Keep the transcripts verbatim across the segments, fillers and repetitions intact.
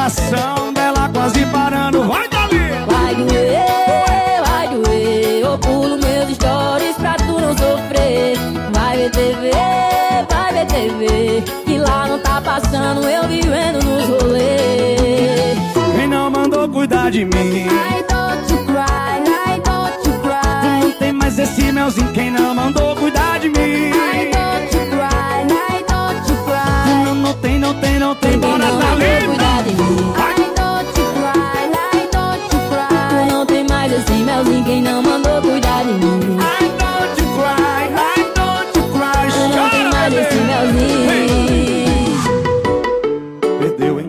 coração dela quase parando. Vai, Dalila! Vai doer, vai doer. Eu pulo meus stories pra tu não sofrer. Vai ver T V, vai ver T V, que lá não tá passando eu vivendo nos rolês. Quem não mandou cuidar de mim? I don't you cry, I don't you cry. Não tem mais esse melzinho. Quem não mandou cuidar de mim? I don't you cry, I don't you cry. Não, não tem, não tem, não tem. Quem Bora, não mandou Dalila! cuidar de mim? I don't you cry, I don't you cry. Não tem mais esse melzinho. Quem não mandou cuidar de mim? I don't you cry, I don't you cry. Não tem mais esse melzinho. Perdeu, hein?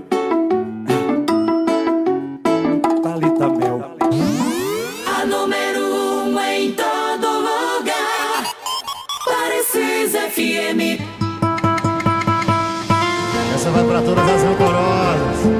Thalita Mel. A número um em todo lugar. Parecis F M. Essa vai pra todas as rancorosas.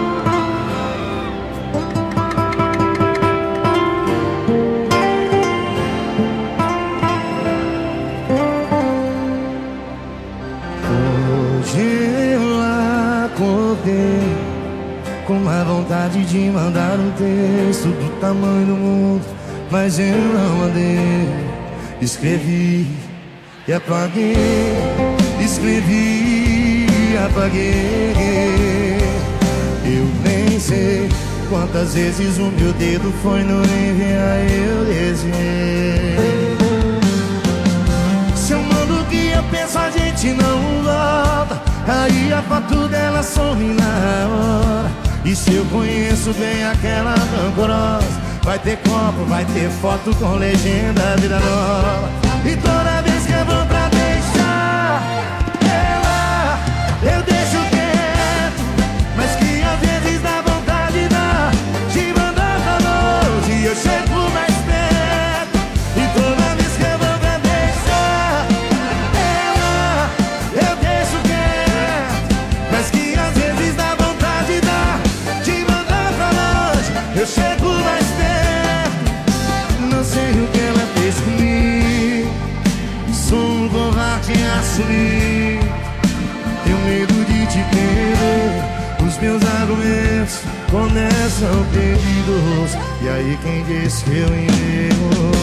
Hoje eu acordei com uma vontade de mandar um texto do tamanho do mundo, mas eu não mandei. Escrevi e apaguei, escrevi e apaguei. Eu nem sei quantas vezes o meu dedo foi no enviar, eu desviei. Se eu mando o que eu penso, a gente não volta. Aí a foto dela some na hora. E se eu conheço bem aquela rancorosa, vai ter copo, vai ter foto com legenda vida nova. E toda vez que eu vou pra deixar ela, eu deixo quieto, mas que às vezes dá vontade dá de mandar pra longe e eu chego mais perto. E toda vez que eu vou pra deixar ela, eu deixo quieto, mas que às vezes dá vontade dá de mandar pra longe, eu chego mais perto. Não sei o que ela fez comigo, sou um covarde assumido. Tenho medo de te perder, os meus argumentos começam perdidos. E aí quem disse que eu enviei?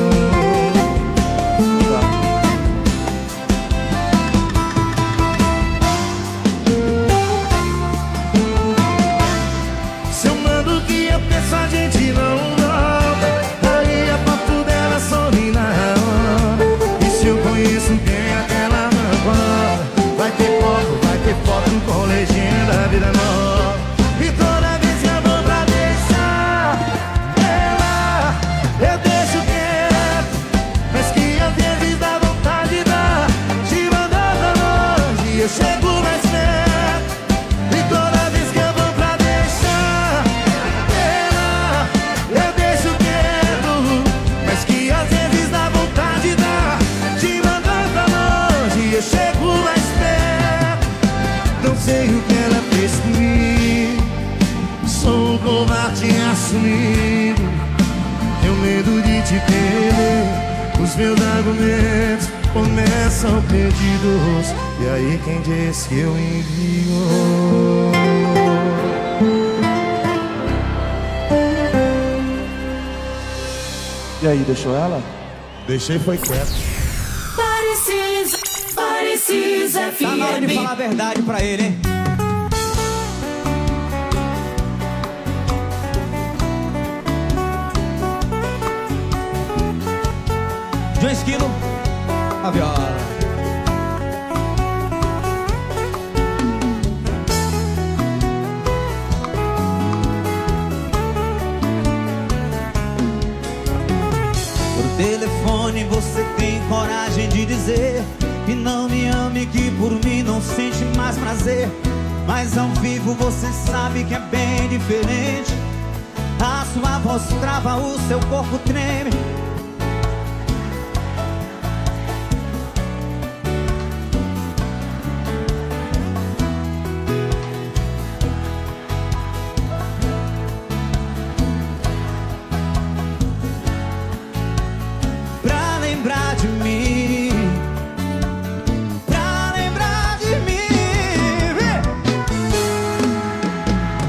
Se eu mando o que eu penso, a gente não volta. Aí a foto dela some na hora. E se eu conheço bem aquela rancorosa, vai ter foto, vai ter foto com legenda vida nova. E toda vez que eu vou pra deixar ela, eu deixo quieto, mas que às vezes dá vontade dá de mandar pra longe e eu chego mais perto. E toda vez que eu vou pra deixar ela, eu deixo quieto, mas que às vezes dá vontade dá de mandar pra longe e eu chego mais perto. Não sei o que ela fez comigo, sou um covarde assumido. Tenho medo de te perder, os meus argumentos começam perdidos. E aí quem disse que eu envio? E aí, deixou ela? Deixei, foi quieto. Parecis, Parecis F M. Tá na hora de falar a verdade pra ele, hein? John Esquilo, a viola. Por telefone você tem coragem de dizer que não me ama e que por mim não sente mais prazer. Mas ao vivo você sabe que é bem diferente. A sua voz trava, o seu corpo treme. Pra lembrar de mim, pra lembrar de mim.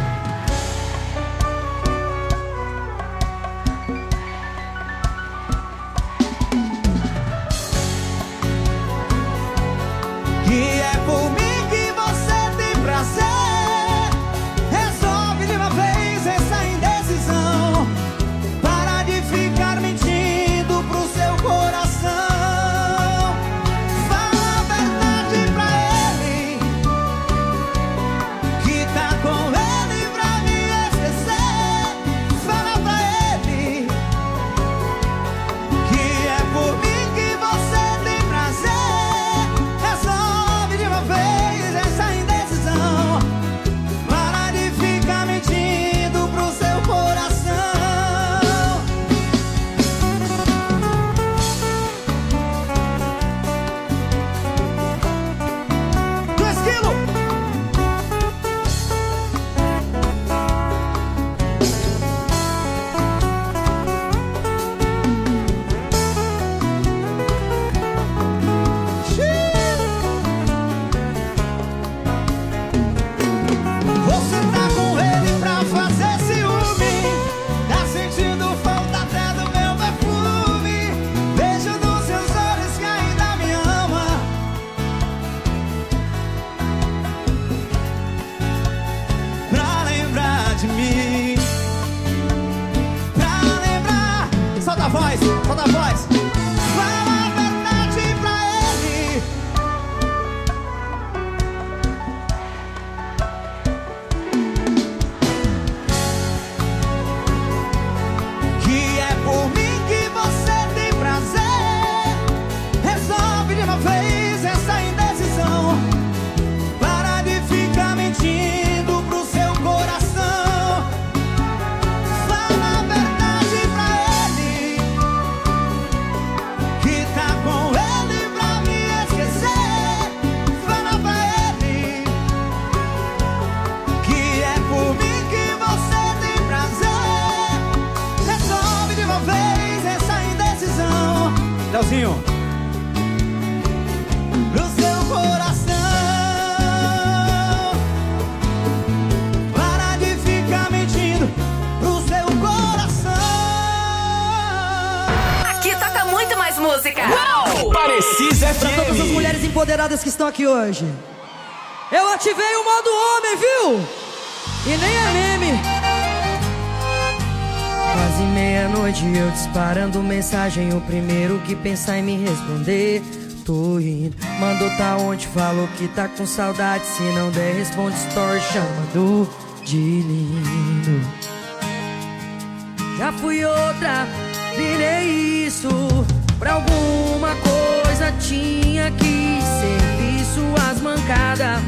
solta a voz. Fala a verdade pra ele. Que é por mim que você tem prazer. Resolve de uma vez essa indecisão. Para de ficar mentindo pro seu coração. Fala a verdade pra ele. Que tá com ele pra me esquecer. Fala pra ele. Que é por mim que você tem prazer. Resolve de uma vez essa indecisão. Leozinho, pro seu coração. Para de ficar mentindo pro seu coração. Aqui toca muito mais música. Parecis Pra todas as F M. mulheres empoderadas que estão aqui hoje, eu ativei o modo homem, viu? E nem é meme. Quase meia-noite eu disparando mensagem. O primeiro que pensar em me responder, tô indo. Mandou tá onde, falou que tá com saudade. Se não der, responde story chamando de lindo. Já fui outra, virei isso. Pra alguma coisa tinha que servir suas mancadas.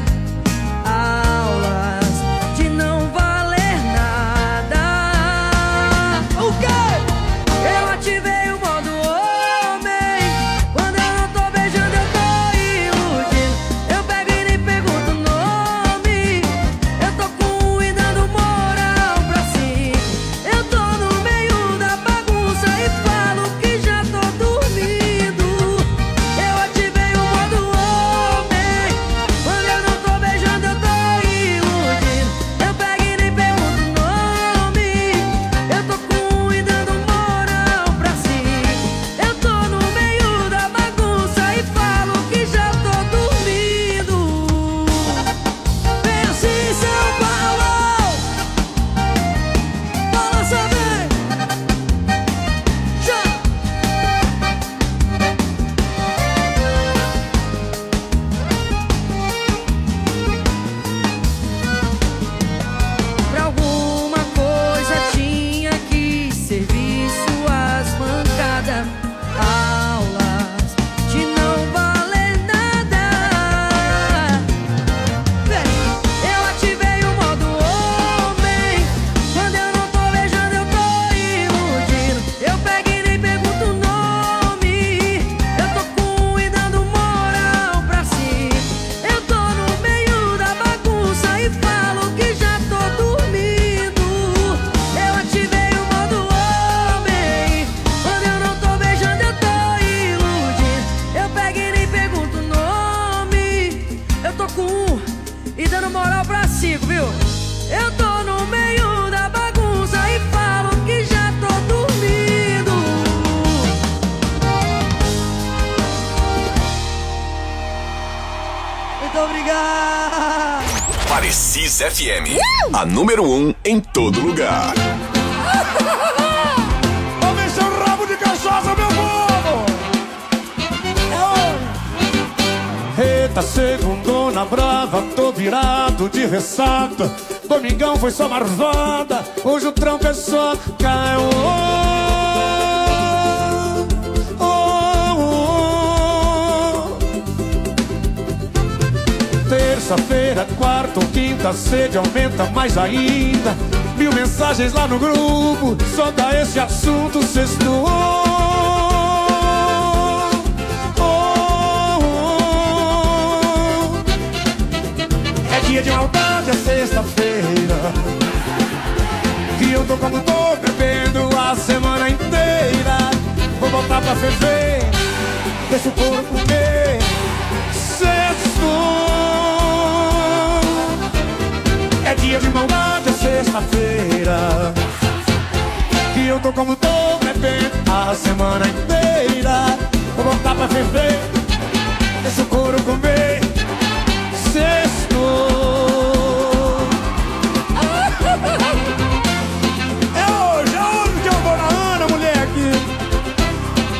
Aulas de não valer nada. O quê? Eu ativei o modo homem. Quando eu não tô beijando eu tô iludindo. Eu pego e nem pergunto o nome. Eu tô com um e dando moral pra si. Eu tô no meio da bagunça e falo que já tô dormindo. Eu ativei o modo homem. Quando eu não tô beijando eu tô iludindo. Eu pego e nem pergunto o nome. Eu tô com um e dando moral pra si. Eu tô no meio da bagunça e falo que já tô dormindo. Vem assim, São Paulo. Balança bem. Já. Pra alguma coisa tinha que servir suas mancadas. Aulas de não valer nada. Vem, eu ativei o modo homem. Quando eu não tô beijando eu tô iludindo. Eu pego e nem pergunto o nome. Eu tô com um e dando moral pra si. Eu tô no meio da bagunça e falo que já tô dormindo. Eu ativei o modo homem. Quando eu não tô beijando eu tô iludindo. Eu pego e nem pergunto o nome. Eu tô com um e dando moral pra cinco, viu? Eu tô no meio da bagunça e falo que já tô dormindo. Muito obrigado. Parecis F M. A número um em todo lugar. Vamos encher o rabo de cachaça, meu povo! Eita, segundona brava, tô virado de ressaca. Domingão foi só marvada, hoje o trampo é só caiu. Oh, oh, oh. Terça-feira, quarta ou quinta, a sede aumenta mais ainda. Mil mensagens lá no grupo, só dá esse assunto sextou. É dia de maldade, é sexta-feira. E eu tô como tô, bebendo a semana inteira. Vou voltar pra ferver, deixa o couro comer. Sextou. É dia de maldade, é sexta-feira. E eu tô como tô, bebendo a semana inteira. Vou voltar pra ferver, deixa o couro comer. Sextou. É hoje, é hoje que eu vou na Ana, moleque.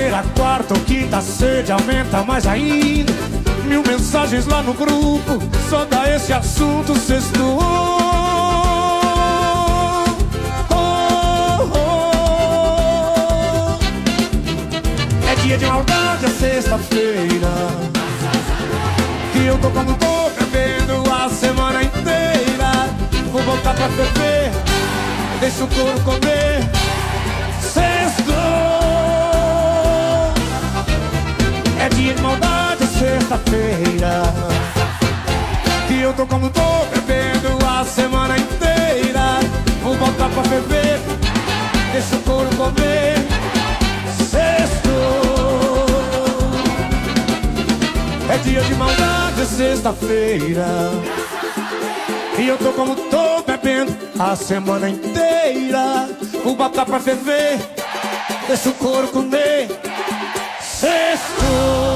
terceira, quarta ou quinta sede aumenta mais ainda. Mil mensagens lá no grupo, só dá esse assunto sexto. Dia de maldade é sexta-feira, que eu tô como tô, bebendo a semana inteira. Vou voltar pra ferver, deixa o couro comer. Sexto é dia de maldade é sexta-feira, que eu tô como tô, bebendo a semana inteira. Vou voltar pra ferver, deixa o couro comer. Sexto é dia de maldade, é sexta-feira, e eu tô como tô, bebendo a semana inteira. Vou botar pra ferver, deixa o couro comer. Sexto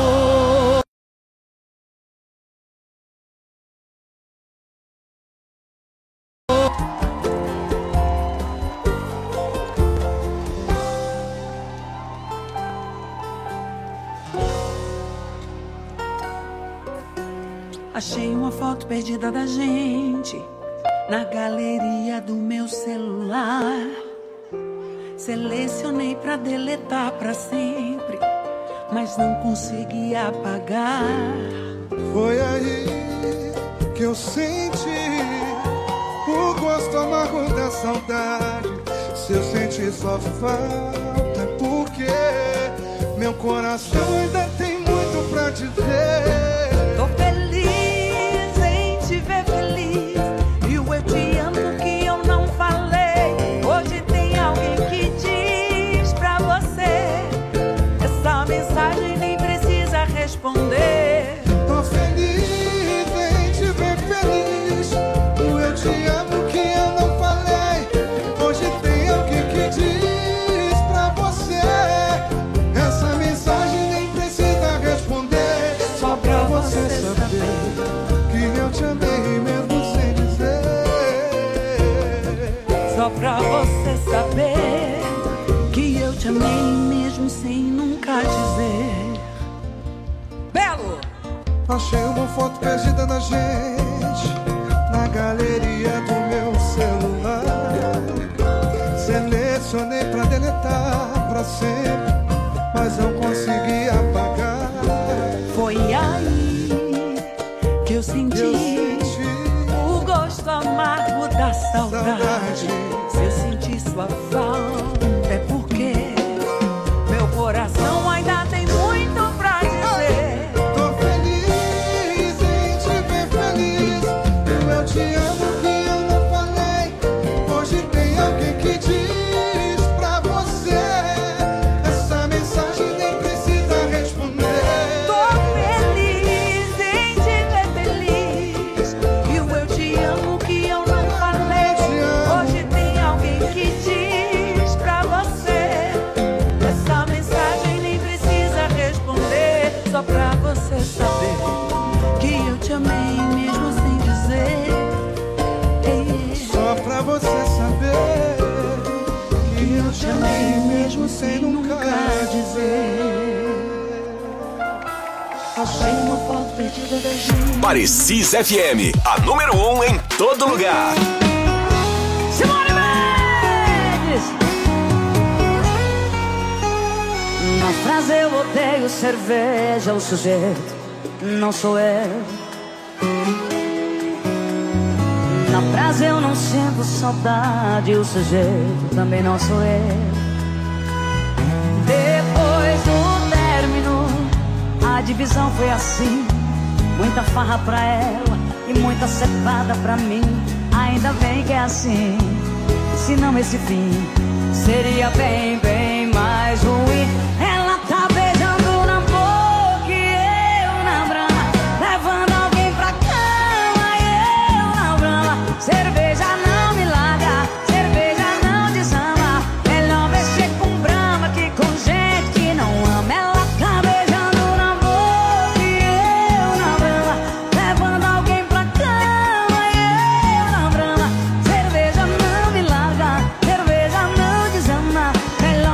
Achei uma foto perdida da gente na galeria do meu celular. Selecionei pra deletar pra sempre, mas não consegui apagar. Foi aí que eu senti o gosto amargo da saudade. Se eu senti sua falta é porque meu coração ainda tem muito pra dizer. Tô feliz em te ver feliz, e o eu te amo que eu não falei. Hoje tem alguém que diz pra você, essa mensagem nem precisa responder. Tô feliz em te ver feliz, o eu te amo que eu não falei. Hoje tem alguém que diz pra você, essa mensagem nem precisa responder. Só pra você saber que eu te amei mesmo sem dizer. Só pra você saber que eu te amei mesmo sem nunca dizer. Belo! Achei uma foto perdida da gente na galeria do meu celular. Selecionei pra deletar pra sempre, mas não consegui apagar. Foi aí que eu senti, Eu senti o gosto amargo da saudade. saudade. Se eu senti sua falta é porque meu coração ainda tem muito pra dizer. Tô feliz em te ver feliz, eu te amo que eu não falei. Hoje tem alguém que diz pra você, essa mensagem nem precisa responder. Tô feliz em te ver feliz, e o eu te amo que eu não falei. Hoje tem alguém que diz pra você, essa mensagem nem precisa responder. Só pra você saber que eu te amei mesmo sem dizer. Ei, Só pra você saber que eu te amei mesmo sem nunca dizer. achei uma foto perdida da gente. Parecis F M, a número um em todo lugar. Simone Mendes! Na frase eu odeio cerveja, o sujeito não sou eu. Na frase eu não sinto saudade, o sujeito também não sou eu. Depois do término, a divisão foi assim: muita farra pra ela e muita cepada pra mim. Ainda bem que é assim, senão esse fim seria bem, bem mais ruim. Ela tá beijando na boca e eu na brama, levando alguém pra cama e eu na brama. Cerveja não me larga, cerveja não desama. Melhor mexer com brama que com gente que não ama. Ela tá beijando na boca e eu na brama, levando alguém pra cama e eu na brama. Cerveja não me larga, cerveja não desama. Melhor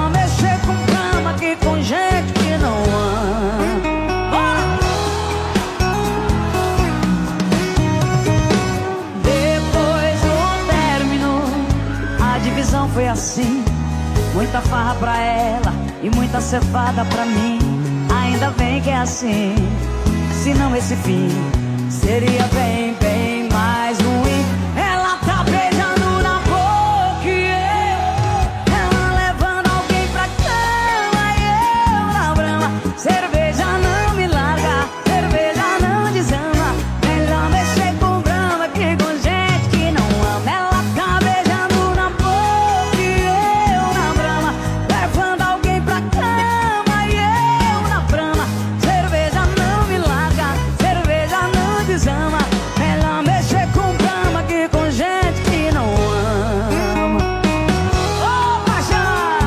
Muita farra pra ela e muita cevada pra mim. Ainda bem que é assim, senão esse fim seria bem, bem mais ruim. Ela tá beijando na boca e eu, ela levando alguém pra cama e eu na brama. Cerveja não me larga, cerveja não desama. Melhor mexer com brama que com gente que não ama. Ela tá beijando na boca e eu na brama, levando alguém pra cama e eu na brama. Cerveja não me larga, cerveja não desama. Melhor mexer com brama que com gente que não ama. Ô, paixão!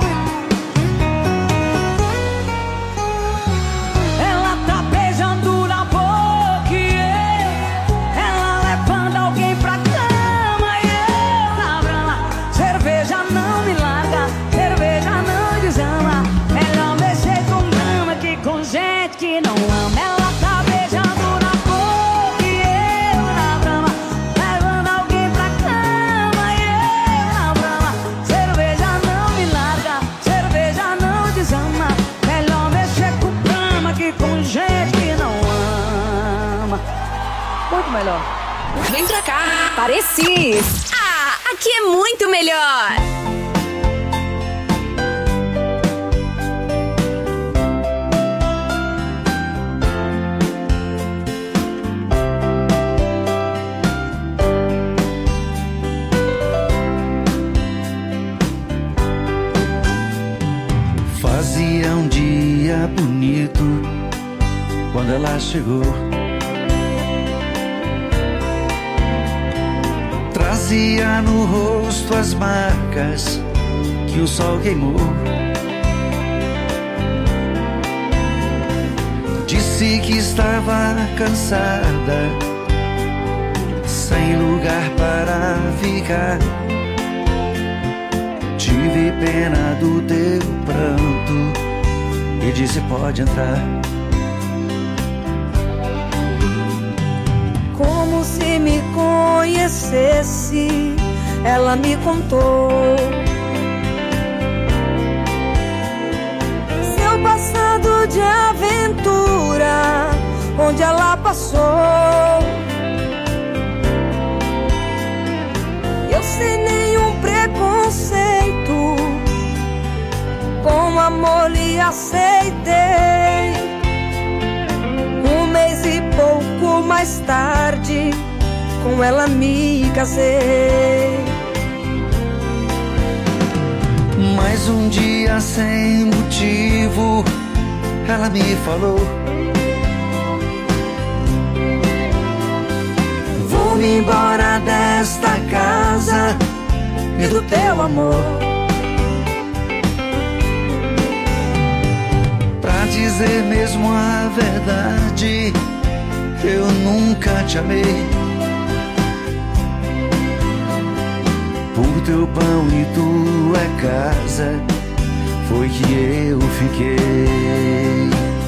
Ela tá beijando na boca e eu, ela levando alguém pra cama e eu na brama. Cerveja não me larga, cerveja não desama. Melhor mexer com brama que com gente que não ama. Ela tá beijando na boca e eu na brama, levando alguém pra cama e eu na brama. Cerveja não me larga, cerveja não desama. Melhor mexer com brama que com gente que não ama. Muito melhor. Vem pra cá, Parecis. Ah, aqui é muito melhor. Fazia um dia bonito quando ela chegou. Trazia no rosto as marcas que o sol queimou. Disse que estava cansada, sem lugar para ficar. Tive pena do teu pranto e disse: pode entrar. Como se me conhecesse, ela me contou seu passado de aventura, onde ela passou. Eu sem nenhum preconceito, com amor lhe aceitei. Um mês e pouco mais tarde, com ela me casei. Mais um dia sem motivo, ela me falou: vou-me embora desta casa e do teu amor. Pra dizer mesmo a verdade, eu nunca te amei. Por teu pão e tua casa foi que eu fiquei.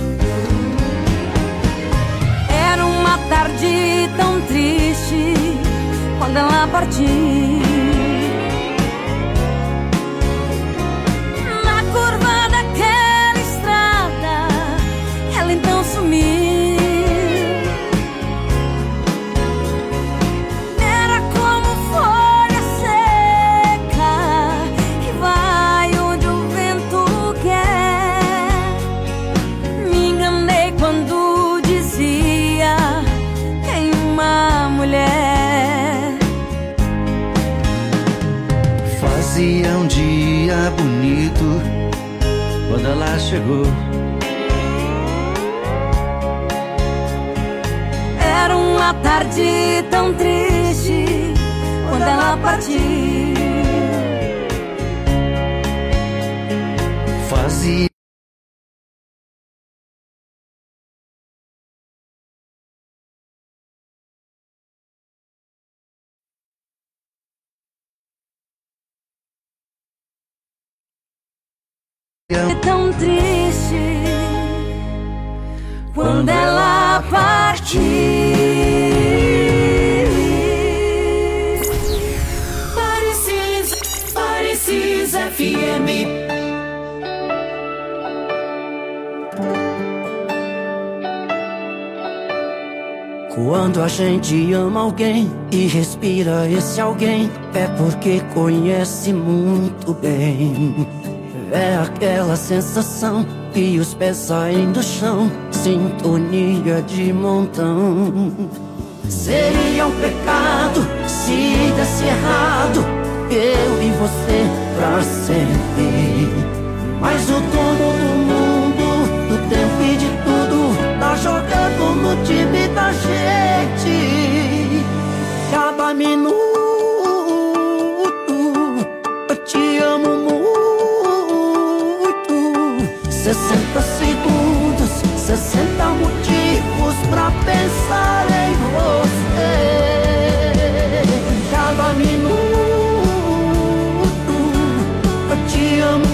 Era uma tarde tão triste quando ela partiu. Na curva daquela estrada, ela então sumiu. Era como folha seca que vai onde o vento quer. Me enganei quando dizia: tem uma mulher. Fazia um dia bonito quando ela chegou. Era uma tarde tão triste quando ela partiu. Fazia É tão triste quando ela partiu. Parecis, Parecis F M. Quando a gente ama alguém e respira esse alguém, é porque conhece muito bem. É aquela sensação que os pés saem do chão, sintonia de montão. Seria um pecado se desse errado, eu e você pra sempre. Mas o dono do mundo, do tempo e de tudo, tá jogando no time da gente. Cada minuto eu te amo muito. Sessenta segundos, sessenta motivos pra pensar em você. Cada minuto eu te amo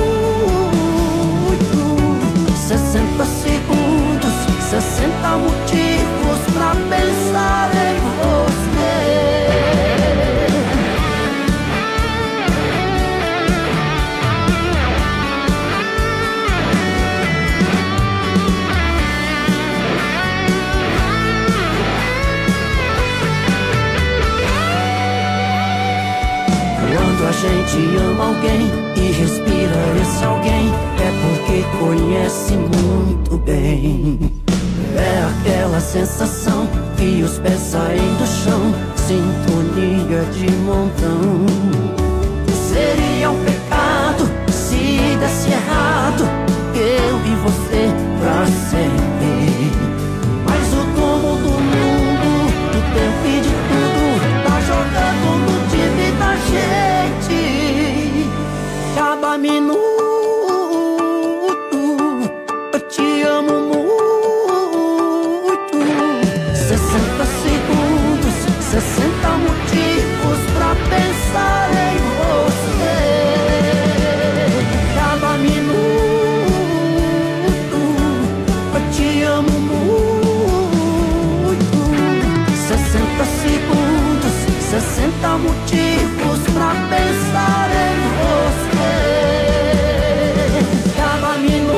muito. Sessenta segundos, sessenta motivos pra pensar em você. Quando a gente ama alguém e respira esse alguém, é porque conhece muito bem. É aquela sensação que os pés saem do chão, sintonia de montão. Seria um pecado se desse errado, eu e você pra sempre. Mas o dono do mundo, do tempo e de tudo, tá jogando no time da gente. Cada minuto eu te amo muito. Sessenta segundos, sessenta motivos pra pensar em você. Cada minuto eu te amo muito. Sessenta segundos, sessenta motivos pra pensar em você. Cada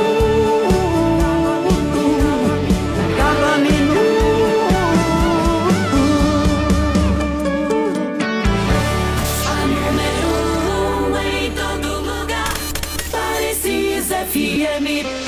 minuto, cada minuto. A número um em todo lugar, Parecis F M.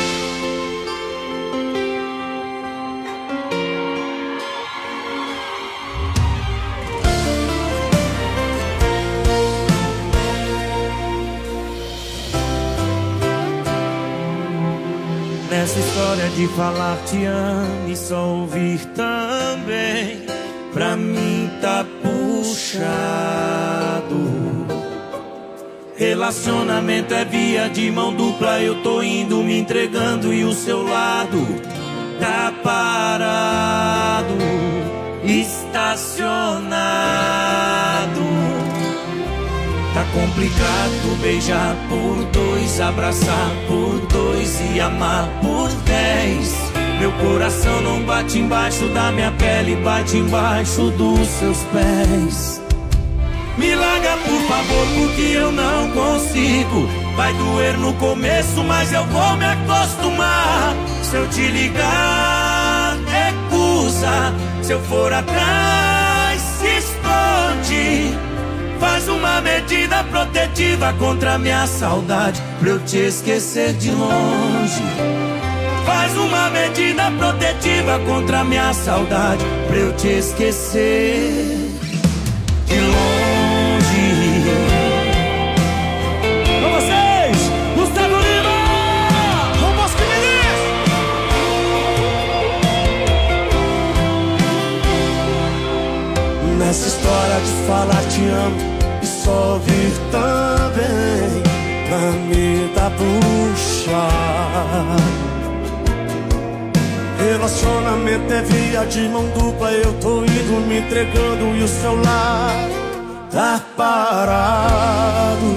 Nessa história de falar te amo e só ouvir também, pra mim tá puxado. Relacionamento é via de mão dupla, eu tô indo me entregando e o seu lado tá parado, estacionado. Tá complicado beijar por dois, abraçar por dois e amar por dez. Meu coração não bate embaixo da minha pele, bate embaixo dos seus pés. Me larga por favor, porque eu não consigo. Vai doer no começo, mas eu vou me acostumar. Se eu te ligar, recusa. Se eu for atrás, se esconde. Faz uma medida protetiva contra a minha saudade, pra eu te esquecer de longe. Faz uma medida protetiva contra a minha saudade, pra eu te esquecer de longe. Com vocês, Gustavo Lima, com Bosque Menezes. Nessa história de falar te amo e só ouvir também, pra mim tá puxado. Relacionamento é via de mão dupla, eu tô indo me entregando e o seu lado tá parado,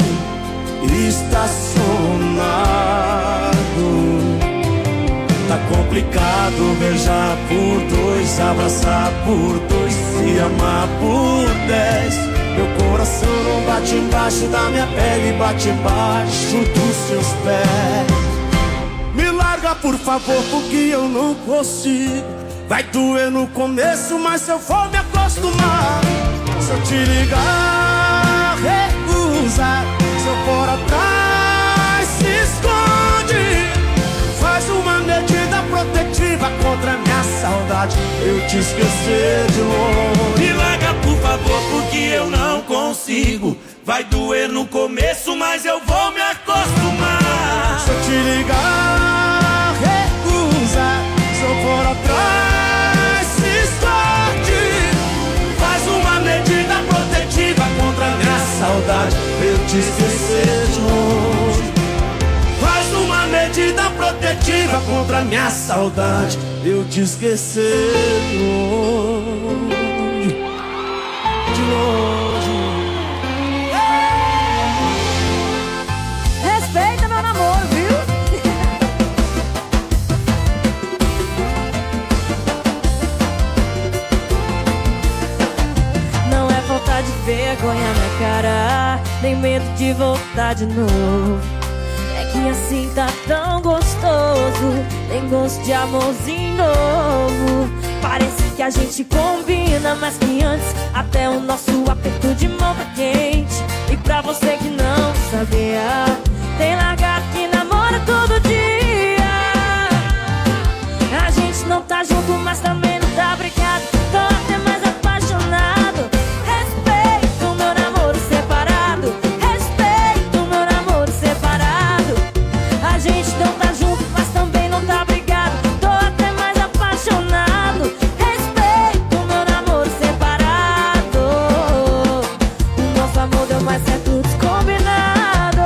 estacionado. Tá complicado beijar por dois, abraçar por dois, se amar por dez. Meu coração não bate embaixo da minha pele, bate embaixo dos seus pés. Me larga por favor, porque eu não consigo. Vai doer no começo, mas eu vou me acostumar. Se eu te ligar, recusa. Se eu for atrás, se esconde. Faz uma medida protetiva contra a minha saudade. Eu te esquecer de longe. Me larga, por favor, porque eu não consigo. Vai doer no começo, mas eu vou me acostumar. Se eu te ligar, recusa. Se eu for atrás, se esconde. Faz uma medida protetiva contra a minha saudade. Eu te esquecer de longe. Faz uma medida protetiva contra a minha saudade. Eu te esquecer de longe. De longe. Respeita meu namoro, viu? Não é falta de vergonha na cara, nem medo de voltar de novo. É que assim tá tão gostoso, tem gosto de amorzinho novo. Parece que a gente combina, mas que antes até o nosso aperto de mão tá quente. E pra você que não sabia, tem largado que namora todo dia. A gente não tá junto, mas também não tá brigado. Tô até mais apaixonado. Respeito o meu namoro separado. Respeito o meu namoro separado. A gente não tá junto, mas também não tá brigado. Tô até mais apaixonado. Respeito o meu namoro separado. O nosso amor deu mais certo descombinado.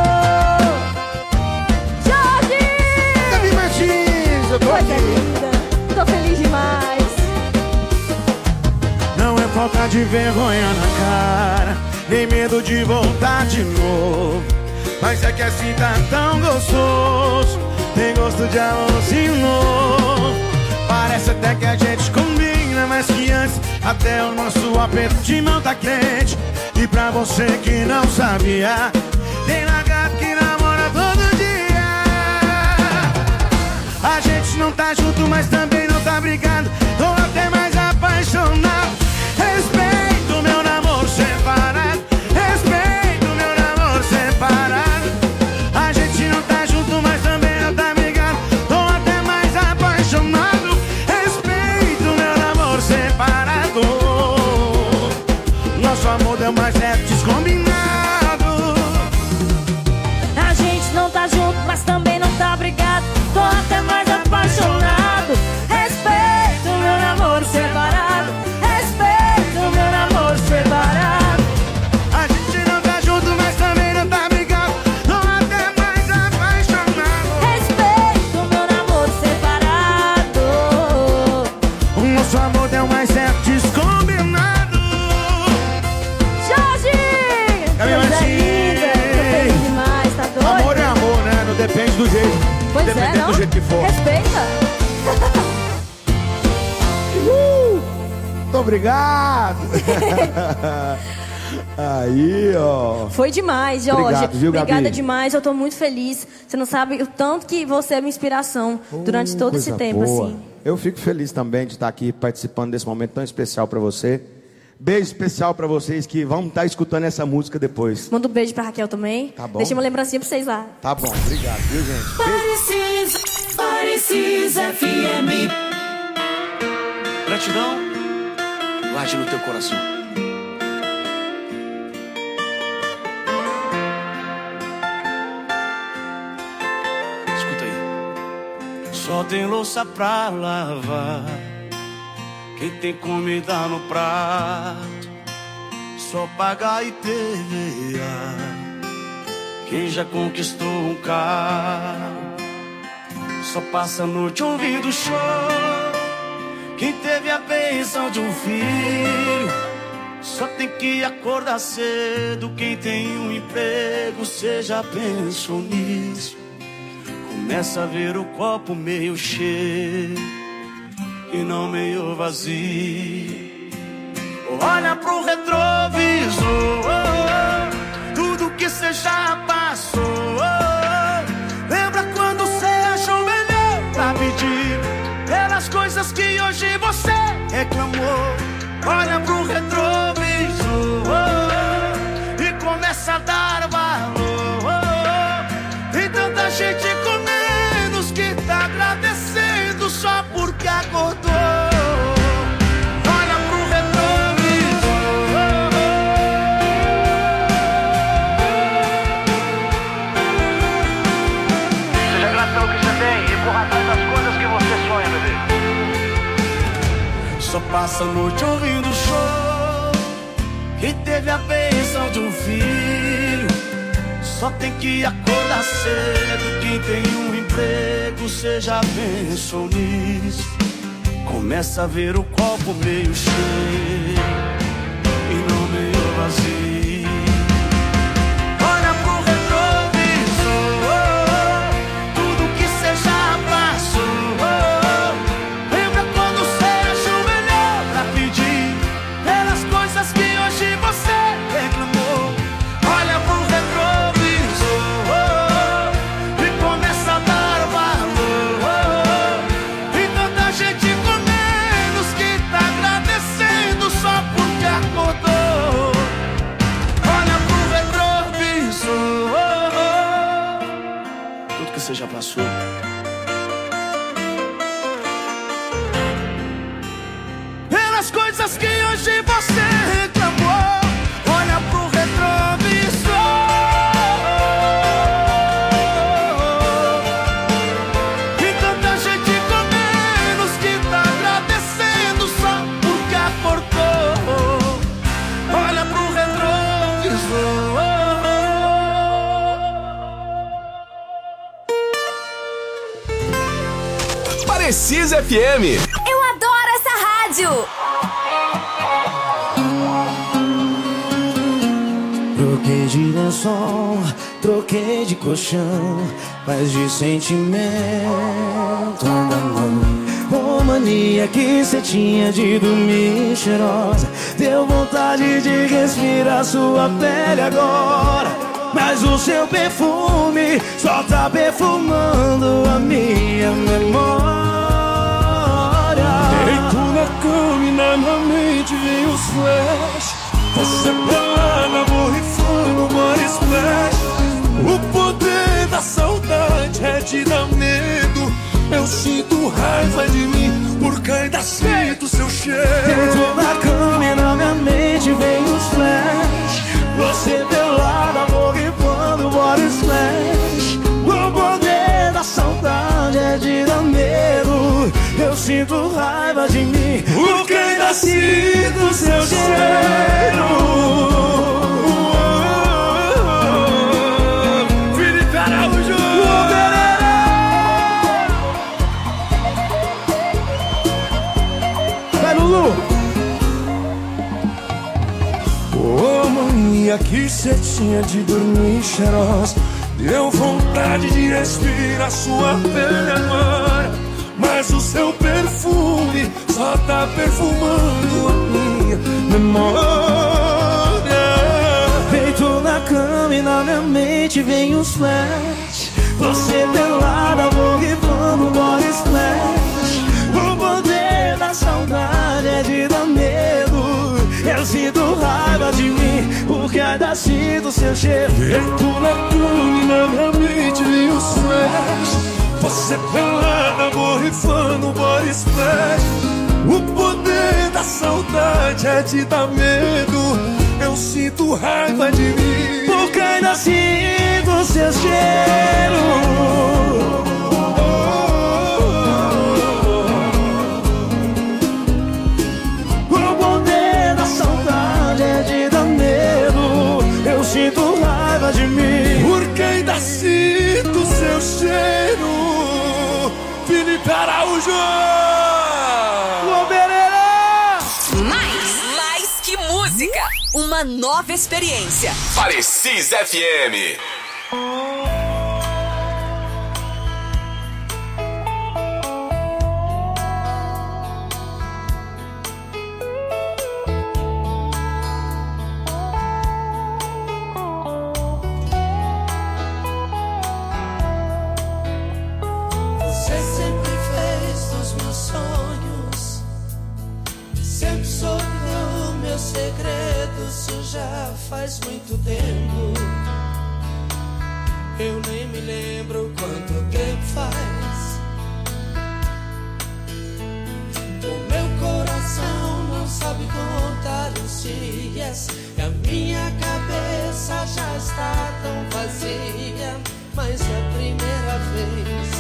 Jorge! Davi Martins, eu tô Coisa aqui. linda, tô feliz demais. Não é falta de vergonha na cara, nem medo de voltar de novo. Mas é que assim tá tão gostoso, tem gosto de amorzinho novo. Parece até que a gente combina, mas que antes até o nosso aperto de mão tá quente. E pra você que não sabia, tem lagarto que namora todo dia. A gente não tá junto, mas também não tá brigado. Tô até mais apaixonado. Respeito meu namoro separado. Respeito meu namoro separado. A gente não tá junto, mas também não tá brigado. Tô até mais apaixonado. Respeito meu namoro separado. Nosso amor deu mais certo descombinado. A gente não tá junto, mas também não tá brigado. Tô até mais apaixonado. Respeito o meu namoro separado. Respeito o meu namoro separado. A gente não tá junto, mas também não tá brigado. Tô até mais apaixonado. Respeito o meu namoro separado. O nosso amor deu mais certo descombinado. Jorge! Gabi Coisa Martins. linda, tô feliz demais, tá doido? Amor é amor, né? Não depende do jeito. Pois é, Dependendo não? do jeito que for. Respeita. Uh, muito obrigado. Aí, ó. Foi demais, Jorge. Obrigado, viu, Gabi? Obrigada demais, eu tô muito feliz. Você não sabe o tanto que você é minha inspiração durante todo esse Coisa tempo, boa. assim. Eu fico feliz também de estar aqui participando desse momento tão especial pra você. Beijo especial pra vocês que vão estar escutando essa música depois. Manda um beijo pra Raquel também. Tá bom. Deixa uma lembrancinha pra vocês lá. Tá bom, obrigado, viu, gente? Parecis, Parecis F M. Gratidão, guarde no teu coração. Escuta aí. Só tem louça pra lavar, quem tem comida no prato, só pagar I P V A. Quem já conquistou um carro, só passa a noite ouvindo show. Quem teve a bênção de um filho, só tem que acordar cedo. Quem tem um emprego, cê já pensou nisso? Começa a ver o copo meio cheio e não meio vazio. Olha pro retrovisor, tudo que cê já passou. Lembra quando cê achou melhor pra pedir pelas coisas coisas que hoje você reclamou. Olha pro retrovisor e começa a dar valor. Tem tanta gente com menos que tá agradecendo só porque acordou. Olha pro retrovisor. Seja grato pelo que você tem e corra atrás das coisas que você sonha, bebê. Só passa a noite ouvindo show e teve a bênção de um filho. Só tem que acordar cedo. Quem tem um emprego, seja bênção nisso. Começa a ver o copo meio cheio e não meio vazio. Olha pro retrovisor, tudo que cê já passou. Lembra quando cê ajoelhou pra pedir pelas coisas que hoje você reclamou. Olha pro retrovisor e começa a dar valor. Tem tanta gente com menos que tá agradecendo só porque acordou. Olha pro retrovisor, tudo que você já passou. Pelas coisas que hoje você reclamou. Olha pro retrovisor. E tanta gente com menos que tá agradecendo só porque acordou. Olha pro retrovisor. Precisa F M. Eu adoro essa rádio. Troquei de lençol, troquei de colchão, mas de sentimento ainda não. Ô mania que cê tinha de dormir cheirosa, deu vontade de respirar sua pele agora. Mas o seu perfume só tá perfumando a minha memória. Deito na cama e na minha mente vem os flash. Você plana, borrifando, body splash. O poder da saudade é te dar medo. Eu sinto raiva de mim, porque ainda sinto seu cheiro. Deito na cama e na minha mente vem os flash. Você pelada, borrifando, body splash. O poder da saudade é de dar medo. Eu sinto raiva de mim, porque ainda sinto seu cheiro. Felipe Araújo. Vai, Lulu. Ô mania que cê tinha de dormir cheirosa, deu vontade de respirar sua pele agora. Mas o seu perfume só tá perfumando a minha memória. Deito na cama e na minha mente vem os flash. Você pelada, borrifando, body splash. O poder da saudade é de dar medo. Eu sinto raiva de mim, porque ainda sinto seu cheiro. Deito na cama e na minha mente vem os flash. Você pelada, borrifando, body splash. O poder da saudade é te dar medo. Eu sinto raiva de mim, porque ainda sinto seu cheiro. O poder da saudade é de dar medo. Eu sinto raiva de mim, porque ainda sinto seu cheiro. Felipe Araújo. Mais, mais que música. Uma nova experiência. Precisa F M. Você sempre fez dos meus sonhos já faz muito tempo. Eu nem me lembro quanto tempo faz. O meu coração não sabe contar os dias, e a minha cabeça já está tão vazia. Mas é a primeira vez,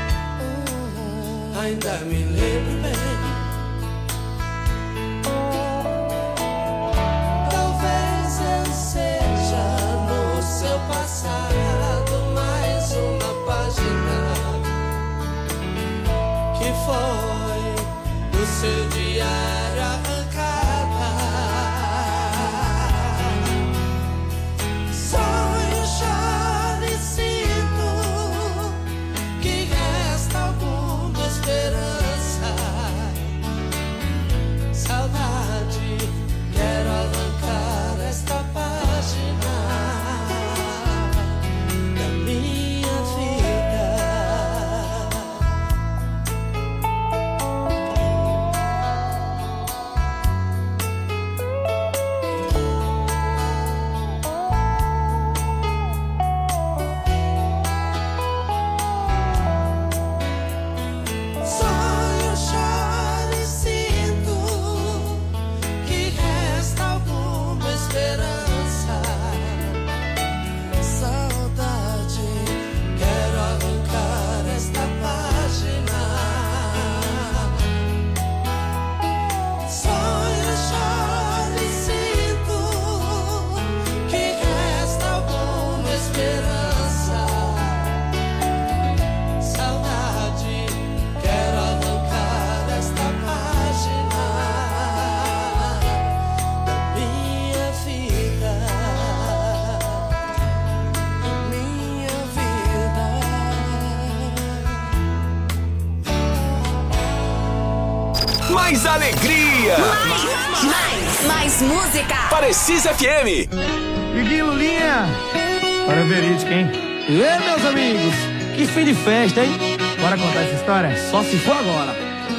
uh, ainda me lembro bem. Talvez eu seja no seu passado mais uma página que foi do seu diário arrancada. Sonho, choro e sinto que resta alguma esperança. Saudade, quero arrancar esta página da minha vida. Sonho, choro e sinto que resta alguma esperança. Saudade, quero arrancar esta página. Sonho, choro e sinto que resta alguma esperança. Saudade, quero arrancar esta página da minha vida, da minha vida. Mais alegria! Mais, mais, mais música. Precisa F M. Iguinho Lulinha. Para verídica, hein? E meus amigos, que fim de festa, hein? Bora contar essa história? Só se for agora.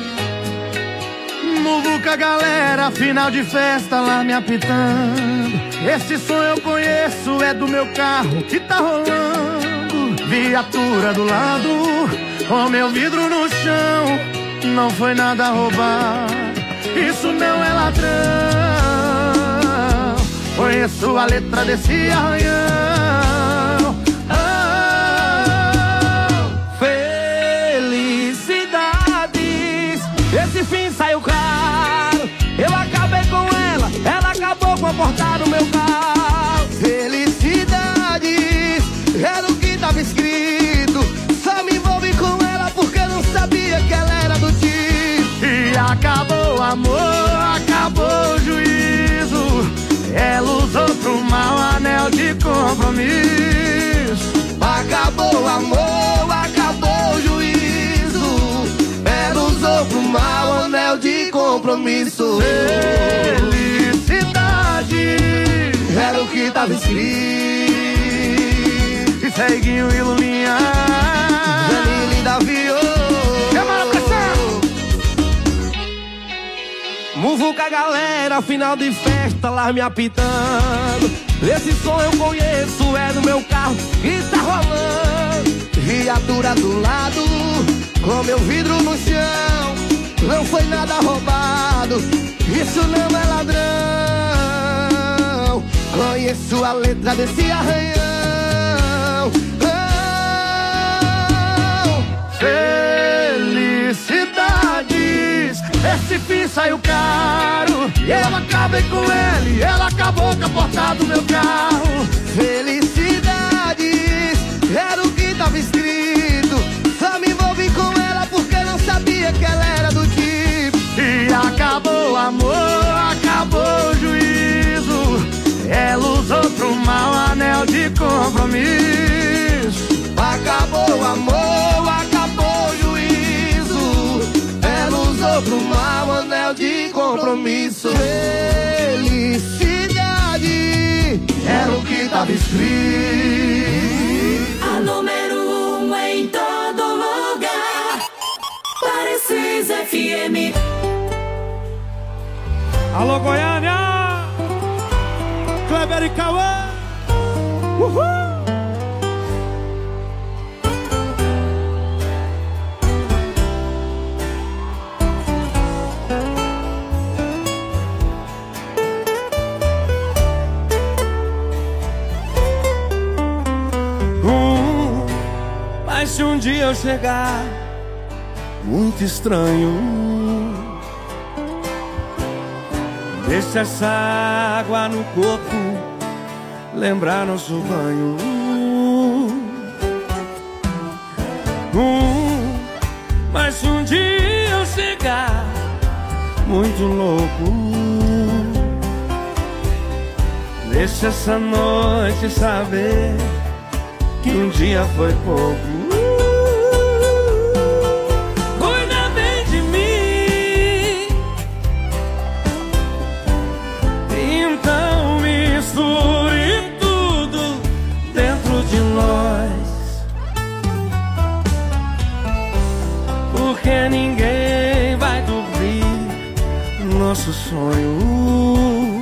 Muvuca, galera, final de festa lá me apitando. Esse som eu conheço, é do meu carro que tá rolando. Viatura do lado, com meu vidro no chão. Não foi nada roubado, isso não é ladrão. Conheço a letra desse arranhão. Oh, felicidades, esse fim saiu caro. Eu acabei com ela, ela acabou com a porta do meu carro. Felicidades, era o que tava escrito. Só me envolvi com ela porque não sabia que ela era do tipo. E acabou o amor, acabou o juízo. Ela usou pro mal anel de compromisso. Acabou o amor, acabou o juízo. Ela usou pro mal anel de compromisso. Felicidade, era o que tava escrito. E Ceguinho e Lulinha, Janine e Davi. Chama a pressão. Muvuca, galera, final de festa lá me apitando. Esse som eu conheço, é do meu carro que tá rolando. Viatura do lado, com meu vidro no chão. Não foi nada roubado, isso não é ladrão. Conheço a letra desse arranhão. Oh, felicidades, esse fim saiu caro. Eu acabei com ele, ela acabou com a porta do meu carro. Felicidades, era o que tava escrito. Só me envolvi com ela porque não sabia que ela era do tipo. E acabou o amor, acabou o juízo. Ela usou pro mal anel de compromisso. Acabou o amor, acabou o juízo. Ela usou pro mal anel de compromisso. Felicidade, era o que tava escrito. A número um em todo lugar. Precisa F M. Alô, Goiânia! Kleber e Cauã. Uhul! Hum, mas se um dia eu chegar muito estranho, deixa essa água no corpo lembrar nosso banho. Hum, mas se um dia eu chegar muito louco, deixa essa noite saber que um dia foi pouco. Cuida bem de mim, então misture tudo dentro de nós, porque ninguém vai dormir nosso sonho.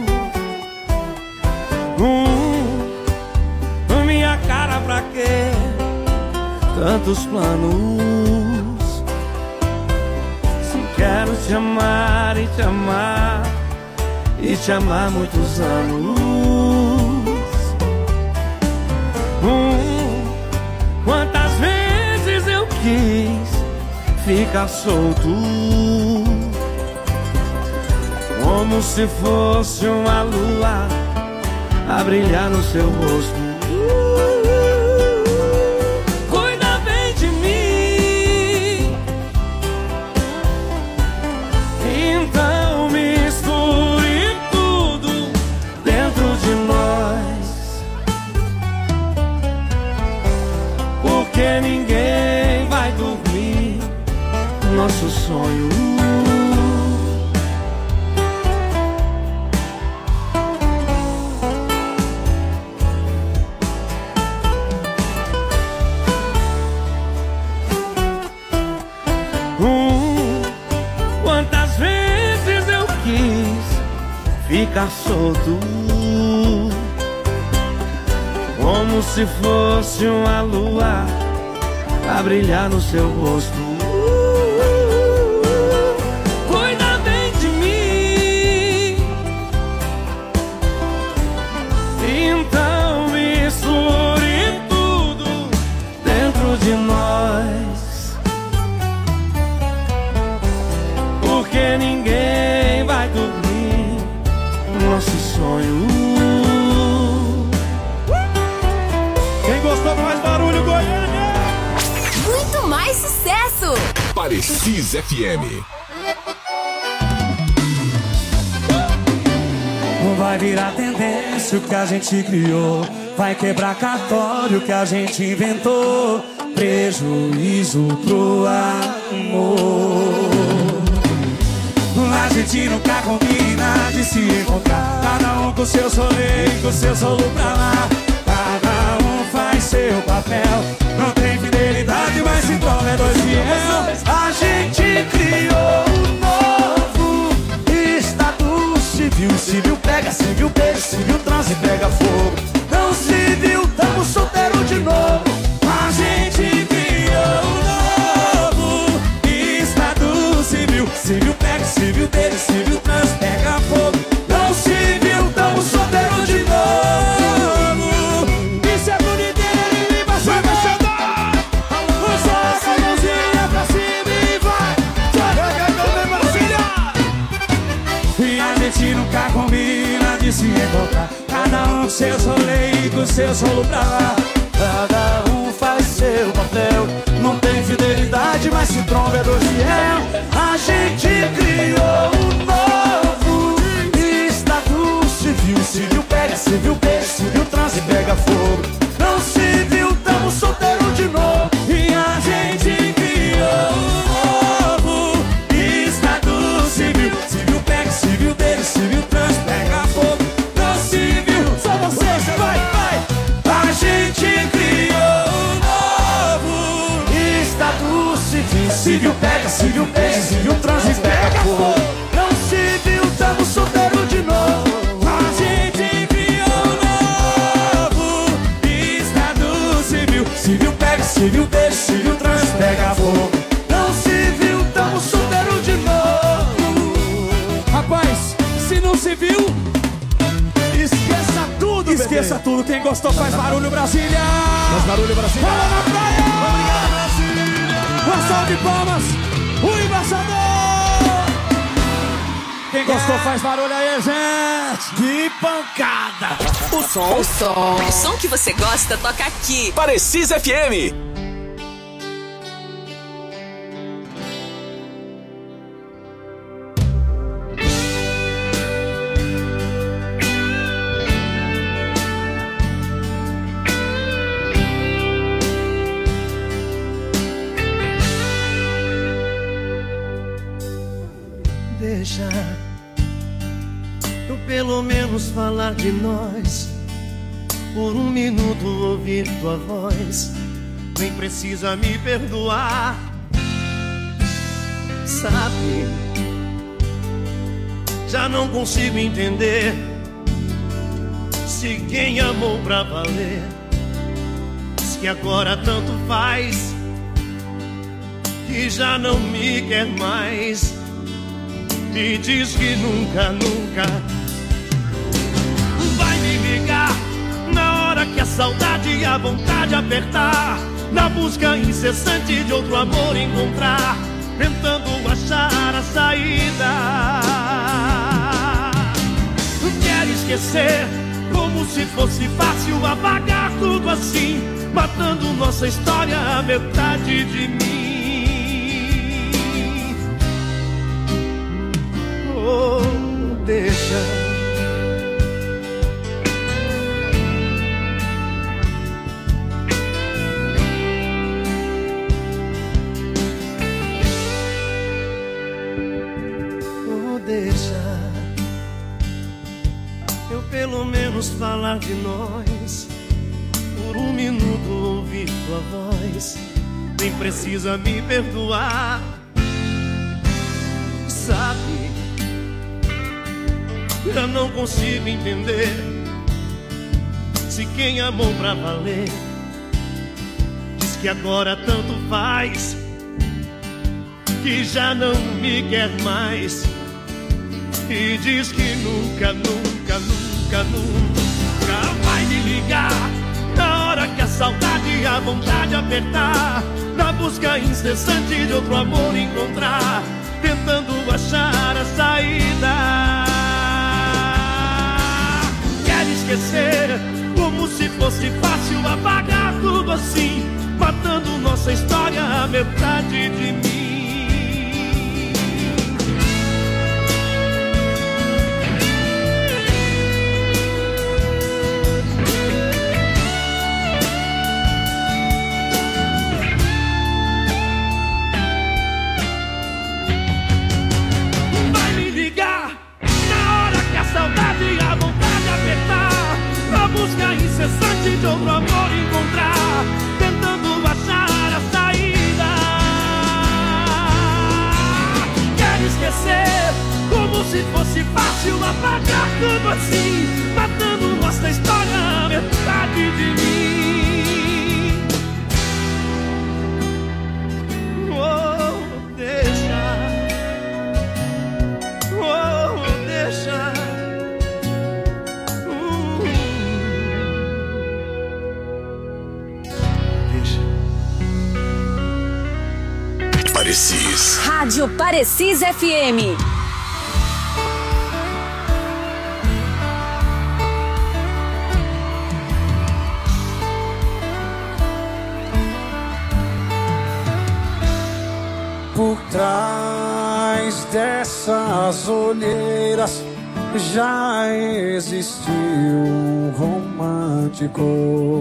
Hum, minha cara, pra quê? Tantos planos. Se quero te amar e te amar e te amar muitos anos. Hum, quantas vezes eu quis ficar solto, como se fosse uma lua a brilhar no seu rosto. Cuida bem de mim, então misture tudo dentro de nós, porque ninguém vai dormir nosso sonho. Ficar solto, como se fosse uma lua a brilhar no seu rosto. Cuida bem de mim, então misture tudo dentro de nós, porque ninguém vai dormir nosso sonho. Quem gostou mais barulho, Goiânia? Muito mais sucesso! Parecis F M. Vai virar tendência o que a gente criou, vai quebrar cartório que a gente inventou, prejuízo pro amor. A gente nunca combina de se encontrar, cada um com seu solê, com seu solo pra lá. Cada um faz seu papel, não tem fidelidade, mas se torna é dois fiel. A gente criou um novo estado civil. Civil pega, civil beijo, civil transa e pega fogo. Não civil, tamo solteiro de novo. A gente criou um novo estado civil. Civil pega, civil beijo, civil transa e pega fogo. Não civil, tamo solteiro de novo. Isso é boniteiro, ele vai se apaixonar. Joga a mãozinha pra cima e vai. Joga também pra filha. E a gente nunca combina de se encontrar, cada um com seu rolê e com seu solo pra lá. Cada um faz seu papel, não tem fidelidade, mas se tromba é dois fiel. A gente criou um novo estado civil. Civil pega, civil beijo, civil transa e pega fogo. Não civil, tamo solteiro de novo. E a gente criou um novo estado civil. Civil pega, civil beijo, civil transa e pega fogo. Não civil, só você, você vai, vai. A gente criou um novo estado civil. Civil pega, civil beijo, civil transa e pega fogo. Não civil, tamo solteiro de novo. A gente criou esqueça tudo. Quem gostou faz barulho, Brasília. Faz barulho, Brasília. Fala na praia. Obrigado, Brasília. Uma salva de palmas. O embaixador. Quem gostou faz barulho aí, gente. Que pancada. O som. O som. O som que você gosta toca aqui. Parecis F M. Deixa eu pelo menos falar de nós. Por um minuto ouvir tua voz. Nem precisa me perdoar. Sabe, já não consigo entender se quem amou pra valer diz que agora tanto faz, que já não me quer mais. E diz que nunca, nunca vai me ligar na hora que a saudade e a vontade apertar, na busca incessante de outro amor encontrar, tentando achar a saída. Quer esquecer como se fosse fácil apagar tudo assim, matando nossa história a metade de mim. Oh, deixa Oh, deixa eu pelo menos falar de nós. Por um minuto ouvir tua voz. Nem precisa me perdoar. Sabe, já não consigo entender se quem amou pra valer diz que agora tanto faz, que já não me quer mais. E diz que nunca, nunca, nunca, nunca vai me ligar na hora que a saudade e a vontade apertar, na busca incessante de outro amor encontrar, tentando achar a saída. Esquecer como se fosse fácil apagar tudo assim, matando nossa história a metade de mim. Vai me ligar na hora que a saudade e a vontade apertar, na busca incessante de outro amor encontrar, tentando achar a saída. Quer esquecer como se fosse fácil apagar tudo assim, matando nossa história a metade de mim. Oh, deixa. Oh, deixa. Parecis. Rádio Parecis F M. Por trás dessas olheiras já existiu um romântico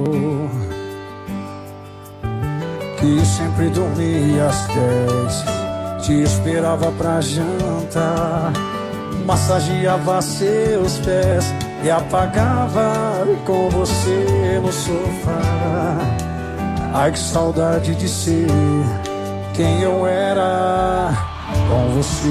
que sempre dormia às dez, te esperava pra jantar, massageava seus pés e apagava com você no sofá. Ai, que saudade de ser quem eu era com você.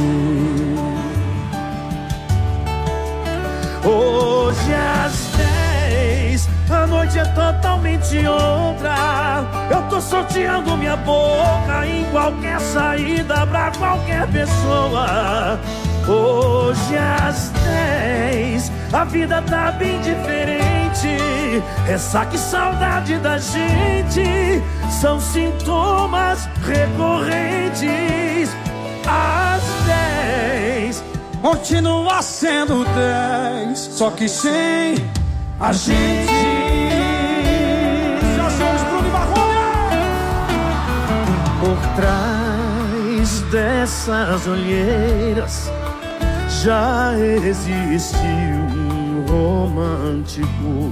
Hoje às dez, a noite é totalmente outra. Eu tô sorteando minha boca em qualquer saída pra qualquer pessoa. Hoje às dez, a vida tá bem diferente. Ressaca e saudade da gente são sintomas recorrentes. Às dez, continua sendo dez, só que sem a gente. Já somos Bruno e Marrone. Por trás dessas olheiras já existe um romântico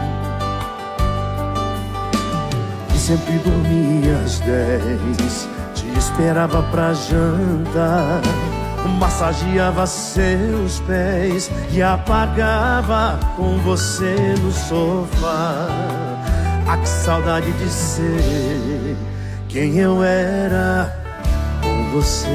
que sempre dormia às dez, te esperava pra jantar, massageava seus pés e apagava com você no sofá. Ah, que saudade de ser quem eu era com você.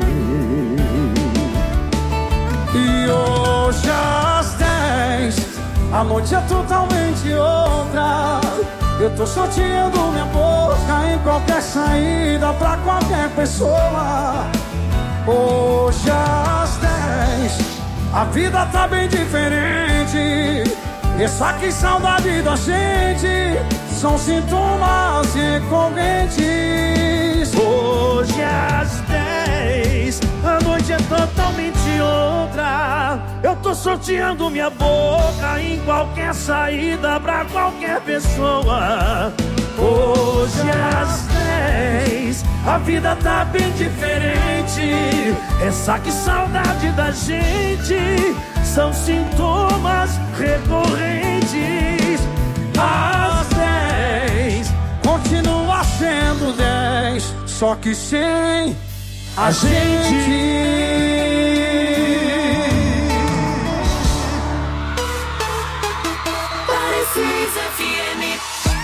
E hoje às dez, a noite é totalmente outra. Eu tô sorteando minha boca em qualquer saída pra qualquer pessoa. Hoje às dez, a vida tá bem diferente. Ressaca e saudade da gente são sintomas recorrentes. Hoje às dez, a noite é totalmente outra. Eu tô sorteando minha boca em qualquer saída pra qualquer pessoa. Hoje às dez, a vida tá bem diferente. Ressaca e saudade da gente são sintomas recorrentes. Às dez, continua sendo dez, só que sem a gente. Parecis F M.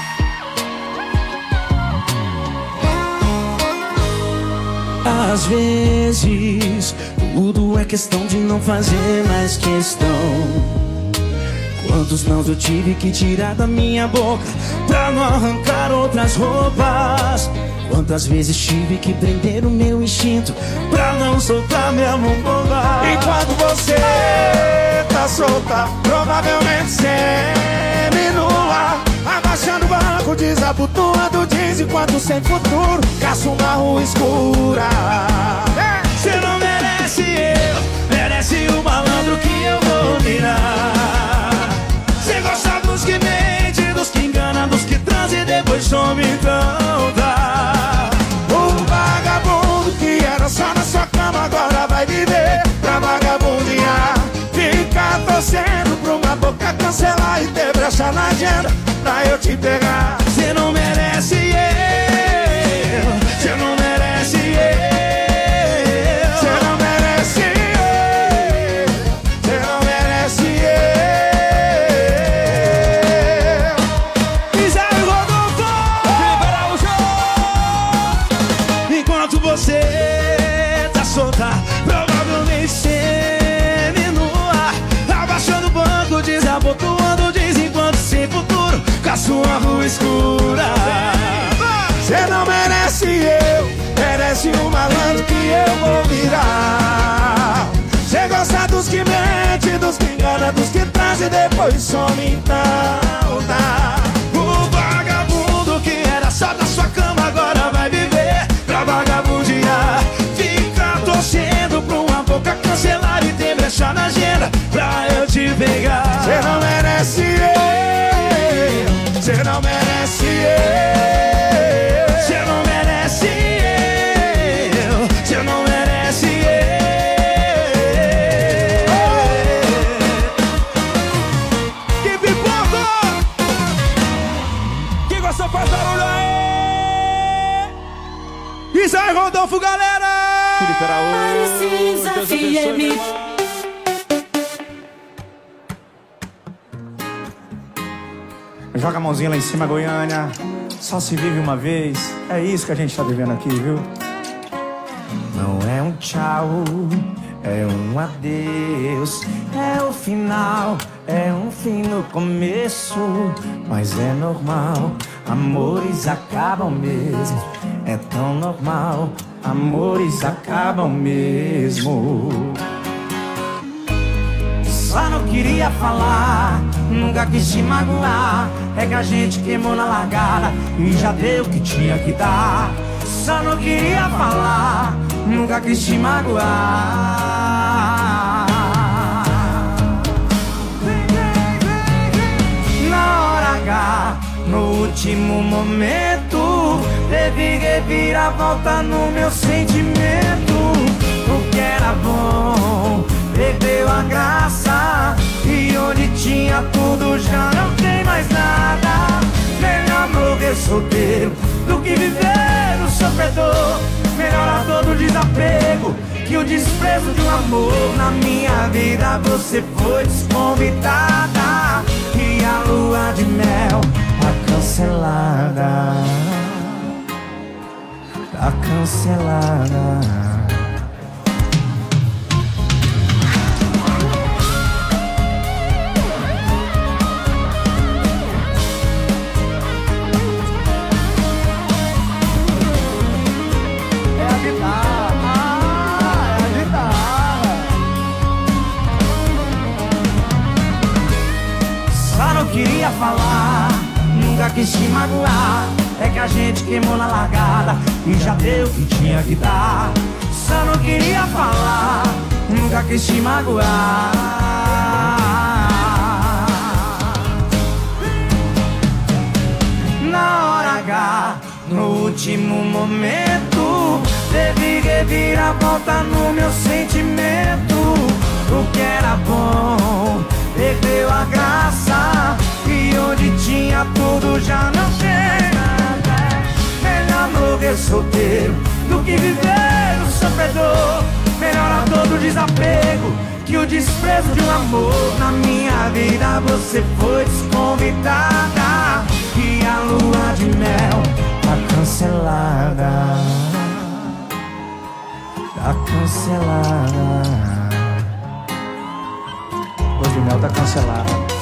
Às vezes, tudo é questão de não fazer mais questão. Quantos nãos eu tive que tirar da minha boca pra não arrancar outras roupas. Quantas vezes tive que prender o meu instinto pra não soltar minha mão boba. Enquanto você tá solta, provavelmente semi-nua, abaixando o banco, desabotoando jeans enquanto sem futuro, caça uma rua escura. Você não merece eu, merece o malandro que eu vou virar. Você gosta dos que mente, dos que engana, dos que transa e depois some, então tá. O vagabundo que era só na sua cama agora vai viver pra vagabundear. Fica torcendo pra uma boca cancelar e ter brecha na agenda pra eu te pegar. Você não merece eu, você não merece eu. Você não merece eu, você não merece eu. Miséria Rodolfo, liberar o show. Enquanto você tá solta, provavelmente semi-nua, abaixando o banco, desabotoando diz enquanto sem futuro, com a sua rua escura. Você não merece eu, merece um malandro que eu vou virar. Você gosta dos que mente, dos que engana, dos que traz e depois some, então tá. O vagabundo que era só da sua cama agora vai viver pra vagabundear. Fica torcendo pra uma boca cancelar e ter brecha na agenda pra eu te pegar. Você não merece eu, você não merece eu. Você não merece eu, você não merece eu. Que pipoca! Quem gostou faz barulho aí! Isso aí, Rodolfo, galera! Felipe Araújo, F M. Joga a mãozinha lá em cima, Goiânia. Só se vive uma vez. É isso que a gente tá vivendo aqui, viu? Não é um tchau, é um adeus. É o final, é um fim no começo. Mas é normal, amores acabam mesmo. É tão normal, amores acabam mesmo. Só não queria falar, nunca quis te magoar. É que a gente queimou na largada e já deu o que tinha que dar. Só não queria falar, nunca quis te magoar. Na hora H, no último momento, teve reviravolta no meu sentimento. O que era bom perdeu a graça, e onde tinha tudo já não tem mais nada. Melhor morrer solteiro do que viver no sofredor. Melhor a todo desapego que o desprezo de um amor. Na minha vida você foi desconvidada, e a lua de mel tá cancelada. Tá cancelada. Queria falar, nunca quis te magoar. É que a gente queimou na largada e já deu o que tinha que dar. Só não queria falar, nunca quis te magoar. Na hora H, no último momento, teve reviravolta no meu sentimento. O que era bom perdeu a graça, e onde tinha tudo já não tem nada. Melhor morrer solteiro do que viver no sofredor. Melhor a todo desapego que o desprezo de um amor. Na minha vida você foi desconvidada, e a lua de mel tá cancelada. Tá cancelada. Lua de mel tá cancelada.